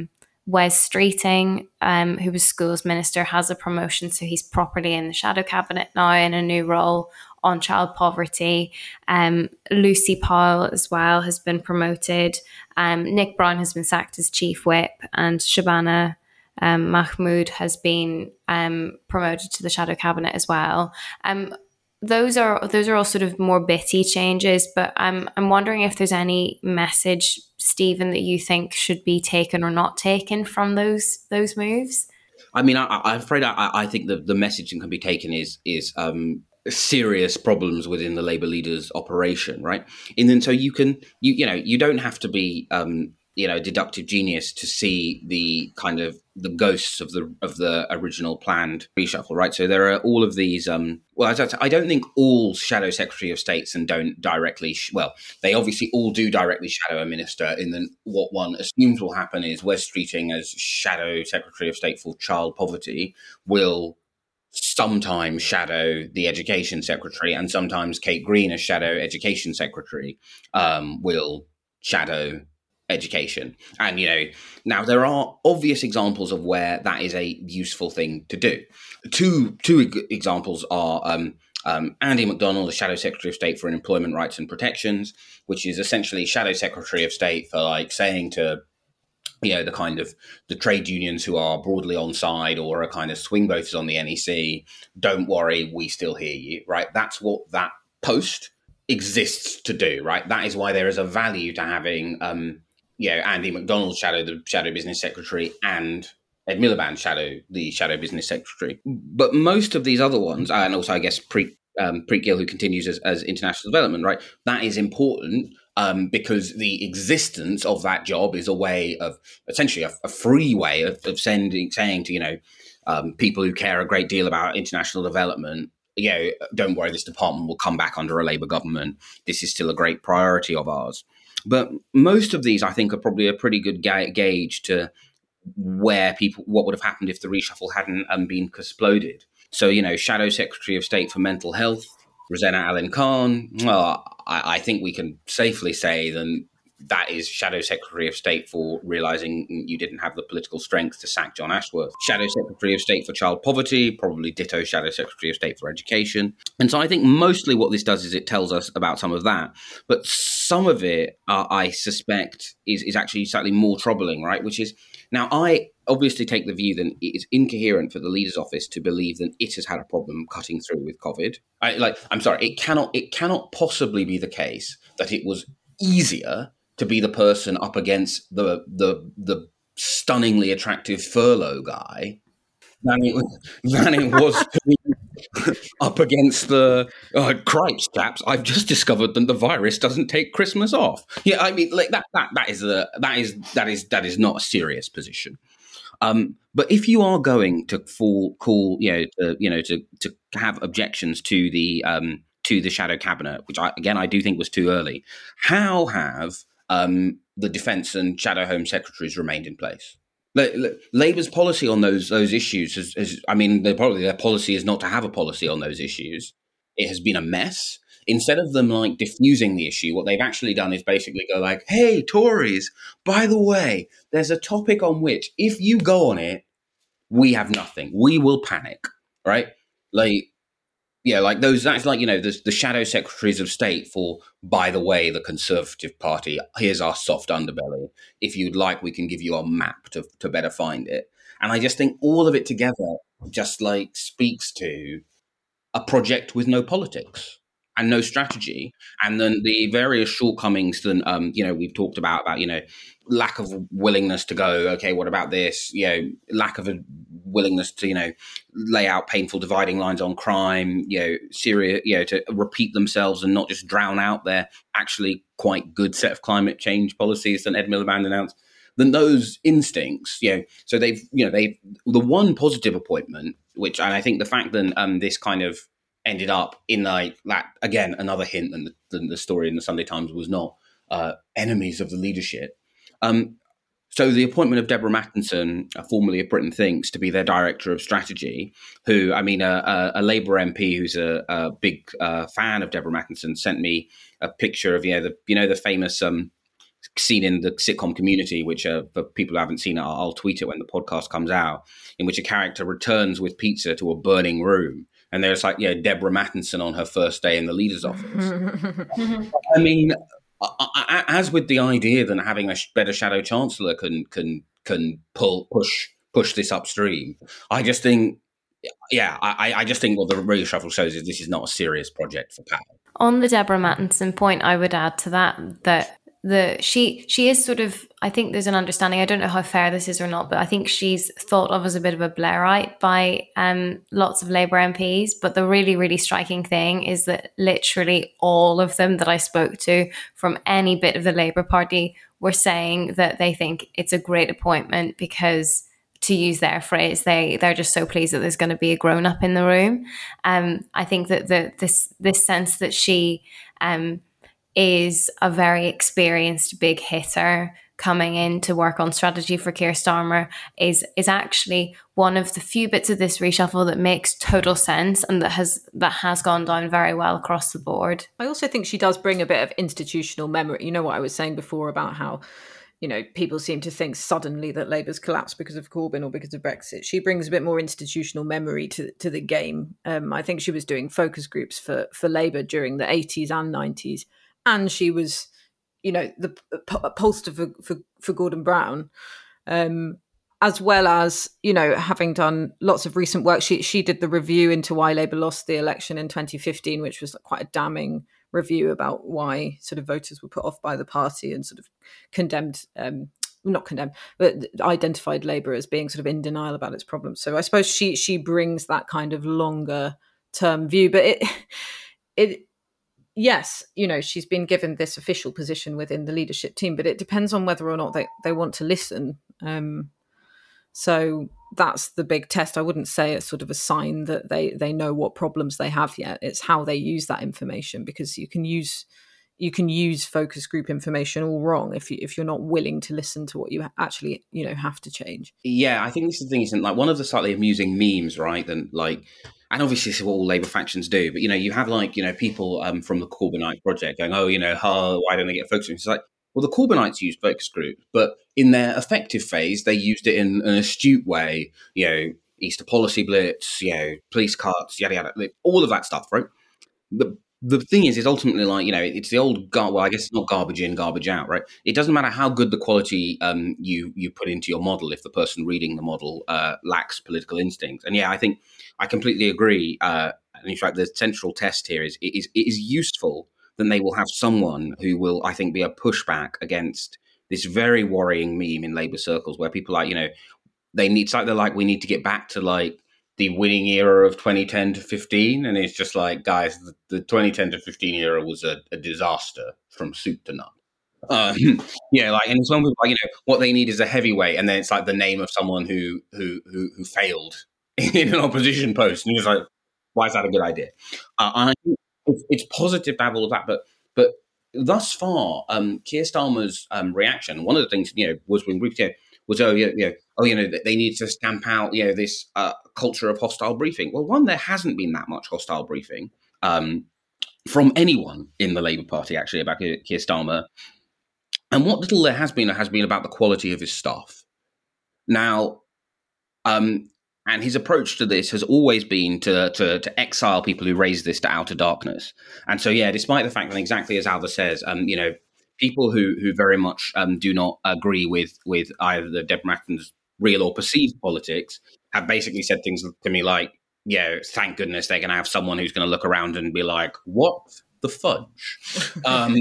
Speaker 7: Wes Streeting, um, who was schools minister, has a promotion, so he's properly in the shadow cabinet now in a new role on child poverty. Um, Lucy Powell as well has been promoted. Um, Nick Brown has been sacked as chief whip, and Shabana um, Mahmood has been um, promoted to the shadow cabinet as well. Um, those are those are all sort of more bitty changes, but I'm I'm wondering if there's any message, Stephen, that you think should be taken or not taken from those those moves.
Speaker 3: I mean, I, I'm afraid I, I think the, the message that can be taken is is um, serious problems within the Labour leaders' operation, right? And then so you can you you know you don't have to be um, you know deductive genius to see the kind of the ghosts of the of the original planned reshuffle, right? So there are all of these. Um, well, I don't think all shadow Secretary of States and don't directly. Sh- well, they obviously all do directly shadow a minister. And then what one assumes will happen is Wes Streeting, as shadow Secretary of State for Child Poverty, will sometimes shadow the Education Secretary, and sometimes Kate Green, as shadow Education Secretary, um, will shadow education. And, you know, now there are obvious examples of where that is a useful thing to do. Two two examples are um, um, Andy McDonald, the Shadow Secretary of State for Employment Rights and Protections, which is essentially Shadow Secretary of State for like saying to, you know, the kind of the trade unions who are broadly on side or are kind of swing voters on the N E C, don't worry, we still hear you, right? That's what that post exists to do, right? That is why there is a value to having um, you know, Andy McDonald shadow the shadow business secretary and Ed Miliband shadow the shadow business secretary. But most of these other ones, and also I guess Preet, um, Preet Gill, who continues as, as international development, right? That is important um, because the existence of that job is a way of essentially a, a free way of, of sending, saying to, you know, um, people who care a great deal about international development, you know, don't worry, this department will come back under a Labour government. This is still a great priority of ours. But most of these, I think, are probably a pretty good ga- gauge to where people, what would have happened if the reshuffle hadn't um, been exploded. So, you know, Shadow Secretary of State for Mental Health, Rosanna Allen Khan. Well, I, I think we can safely say then that is Shadow Secretary of State for realizing you didn't have the political strength to sack John Ashworth. Shadow Secretary of State for Child Poverty, probably ditto Shadow Secretary of State for Education. And so I think mostly what this does is it tells us about some of that. But some of it, uh, I suspect, is, is actually slightly more troubling, right? Which is, now I obviously take the view that it is incoherent for the leader's office to believe that it has had a problem cutting through with COVID. I, like, I'm sorry, it cannot, it cannot possibly be the case that it was easier to be the person up against the the the stunningly attractive furlough guy than it, than it was to be up against the uh, cripes, chaps. I've just discovered that the virus doesn't take Christmas off. Yeah, I mean, like that that that is a that is that is that is not a serious position. Um, but if you are going to full call, you know, to, you know, to to have objections to the um, to the shadow cabinet, which I, again I do think was too early, how have Um, the defence and shadow home secretaries remained in place? L- L- Labour's policy on those those issues is, is I mean, probably their policy is not to have a policy on those issues. It has been a mess. Instead of them like diffusing the issue, what they've actually done is basically go like, "Hey, Tories, by the way, there's a topic on which if you go on it, we have nothing. We will panic." Right? Like. Yeah, like those, that's like, you know, the, the shadow secretaries of state for, by the way, the Conservative Party, here's our soft underbelly. If you'd like, we can give you a map to, to better find it. And I just think all of it together just like speaks to a project with no politics and no strategy. And then the various shortcomings that, um, you know, we've talked about, about, you know, lack of willingness to go, okay, what about this? You know, lack of a willingness to, you know, lay out painful dividing lines on crime, you know, Syria, you know, to repeat themselves and not just drown out their actually quite good set of climate change policies that Ed Miliband announced. Then those instincts, you know, so they've, you know, they've, the one positive appointment, which, and I think the fact that um, this kind of ended up in like that, again, another hint that the, the, the story in the Sunday Times was not uh, enemies of the leadership. Um, so the appointment of Deborah Mackinson, uh, formerly of Britain Thinks, to be their director of strategy, who, I mean, a, a, a Labour M P who's a, a big uh, fan of Deborah Mackinson sent me a picture of, you know, the, you know, the famous um, scene in the sitcom Community, which uh, for people who haven't seen it, I'll, I'll tweet it when the podcast comes out, in which a character returns with pizza to a burning room. And there's like, yeah, Deborah Mattinson on her first day in the leader's office. I mean, I, I, as with the idea that having a better shadow chancellor can can can pull push push this upstream, I just think, yeah, I, I just think what the reshuffle shows is this is not a serious project for power.
Speaker 7: On the Deborah Mattinson point, I would add to that that the she she is sort of, I think there's an understanding, I don't know how fair this is or not, but I think she's thought of as a bit of a Blairite by um, lots of Labour M Ps. But the really, really striking thing is that literally all of them that I spoke to from any bit of the Labour Party were saying that they think it's a great appointment because, to use their phrase, they they're just so pleased that there's going to be a grown up in the room. Um, I think that the this this sense that she um is a very experienced big hitter coming in to work on strategy for Keir Starmer is is actually one of the few bits of this reshuffle that makes total sense and that has that has gone down very well across the board.
Speaker 4: I also think she does bring a bit of institutional memory. You know what I was saying before about how, you know, people seem to think suddenly that Labour's collapsed because of Corbyn or because of Brexit. She brings a bit more institutional memory to to the game. Um, I think she was doing focus groups for for Labour during the eighties and nineties. And she was, you know, the pollster for, for, for Gordon Brown, um, as well as, you know, having done lots of recent work. She she did the review into why Labour lost the election in twenty fifteen, which was quite a damning review about why sort of voters were put off by the party and sort of condemned, um, not condemned, but identified Labour as being sort of in denial about its problems. So I suppose she she brings that kind of longer term view. But it it. Yes, you know, she's been given this official position within the leadership team, but it depends on whether or not they, they want to listen. Um, so that's the big test. I wouldn't say it's sort of a sign that they, they know what problems they have yet. It's how they use that information, because you can use you can use focus group information all wrong if you if you're not willing to listen to what you actually, you know, have to change.
Speaker 3: Yeah, I think this is the thing, isn't like one of the slightly amusing memes, right? Then like. And obviously, this is what all Labour factions do. But, you know, you have like, you know, people um, from the Corbynite project going, oh, you know, oh, why don't they get focus groups? It's like, well, the Corbynites used focus groups, but in their effective phase, they used it in an astute way. You know, Easter policy blitz, you know, police cuts, yada, yada, all of that stuff, right? The the thing is, is ultimately like, you know, it's the old, gar- well, I guess it's not garbage in, garbage out, right? It doesn't matter how good the quality um, you you put into your model if the person reading the model uh, lacks political instincts. And yeah, I think I completely agree. Uh, and in fact, the central test here is it is it is useful that they will have someone who will, I think, be a pushback against this very worrying meme in Labour circles where people are like, you know, they need, it's like they're like, we need to get back to like the winning era of twenty ten to fifteen. And it's just like, guys, the, the twenty ten to fifteen era was a, a disaster from soup to nut. Um, yeah, like, and some people like, you know, what they need is a heavyweight. And then it's like the name of someone who, who, who, who failed in an opposition post. And you're like, why is that a good idea? Uh, and I think it's, it's positive to have all of that. But, but thus far, um, Keir Starmer's um, reaction, one of the things, you know, was when we, you know, was, oh, you know, oh, you know, they need to stamp out, you know, this uh, culture of hostile briefing. Well, one, there hasn't been that much hostile briefing um, from anyone in the Labour Party, actually, about Keir Starmer. And what little there has been, has been about the quality of his staff. Now, um, and his approach to this has always been to, to to exile people who raise this to outer darkness. And so, yeah, despite the fact that exactly as Alva says, um, you know, people who who very much um, do not agree with with either the Deborah Mattinson's real or perceived politics have basically said things to me like, yeah, thank goodness they're going to have someone who's going to look around and be like, what the fudge? um,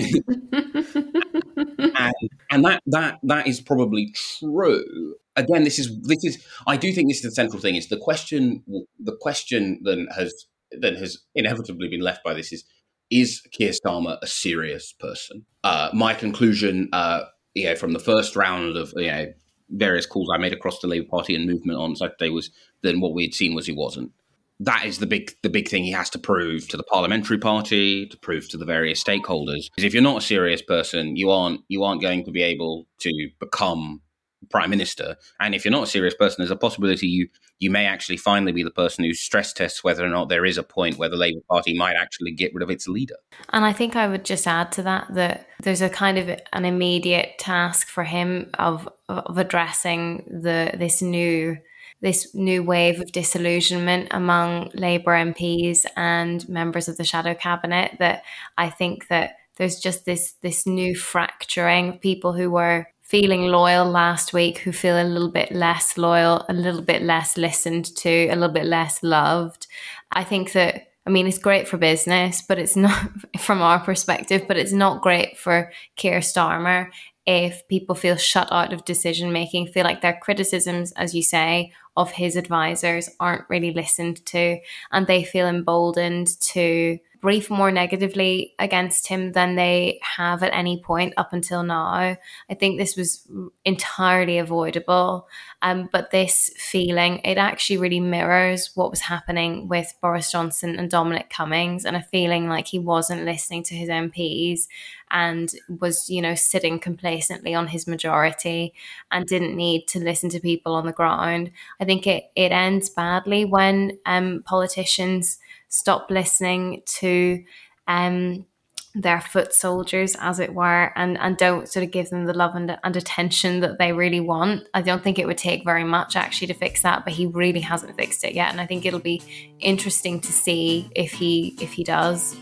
Speaker 3: and and that that that is probably true. Again, this is this is I do think this is the central thing. Is the question the question that has that has inevitably been left by this is, is Keir Starmer a serious person? Uh, my conclusion, uh, you know, from the first round of you know various calls I made across the Labour Party and movement on Saturday was that what we had seen was he wasn't. That is the big the big thing he has to prove to the parliamentary party, to prove to the various stakeholders. Because if you're not a serious person, you aren't you aren't going to be able to become prime minister. And if you're not a serious person, there's a possibility you you may actually finally be the person who stress tests whether or not there is a point where the Labour Party might actually get rid of its leader.
Speaker 7: And I think I would just add to that that there's a kind of an immediate task for him of of addressing the this new this new wave of disillusionment among Labour M Ps and members of the shadow cabinet. That I think that there's just this this new fracturing of people who were feeling loyal last week, who feel a little bit less loyal, a little bit less listened to, a little bit less loved. I think that, I mean, it's great for business, but it's not, from our perspective, but it's not great for Keir Starmer if people feel shut out of decision making, feel like their criticisms, as you say, of his advisors aren't really listened to, and they feel emboldened to brief more negatively against him than they have at any point up until now. I think this was entirely avoidable. Um, but this feeling, it actually really mirrors what was happening with Boris Johnson and Dominic Cummings, and a feeling like he wasn't listening to his M Ps and was, you know, sitting complacently on his majority and didn't need to listen to people on the ground. I think it, it ends badly when um, politicians stop listening to um, their foot soldiers, as it were, and, and don't sort of give them the love and, and attention that they really want. I don't think it would take very much actually to fix that, but he really hasn't fixed it yet. And I think it'll be interesting to see if he if he does.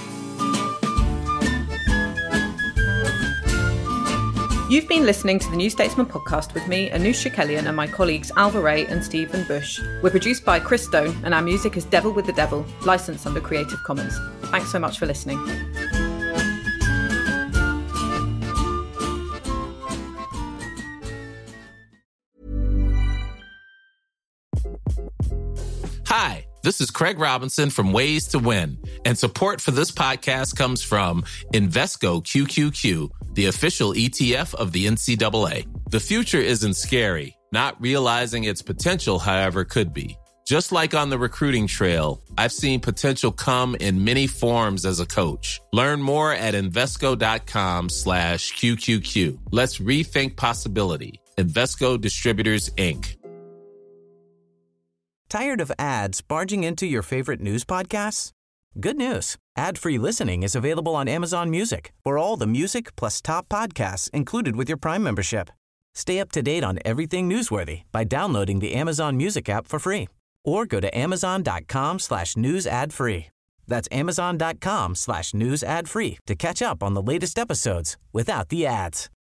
Speaker 4: You've been listening to the New Statesman podcast with me, Anoosh Chakelian, and my colleagues Alva Ray and Stephen Bush. We're produced by Chris Stone, and our music is Devil with the Devil, licensed under Creative Commons. Thanks so much for listening.
Speaker 8: Hi, this is Craig Robinson from Ways to Win, and support for this podcast comes from Invesco Q Q Q, the official E T F of the N C double A. The future isn't scary. Not realizing its potential, however, could be. Just like on the recruiting trail, I've seen potential come in many forms as a coach. Learn more at Invesco.com slash QQQ. Let's rethink possibility. Invesco Distributors, Incorporated.
Speaker 9: Tired of ads barging into your favorite news podcasts? Good news. Ad-free listening is available on Amazon Music for all the music plus top podcasts included with your Prime membership. Stay up to date on everything newsworthy by downloading the Amazon Music app for free or go to amazon.com slash news ad free. That's amazon.com slash news ad free to catch up on the latest episodes without the ads.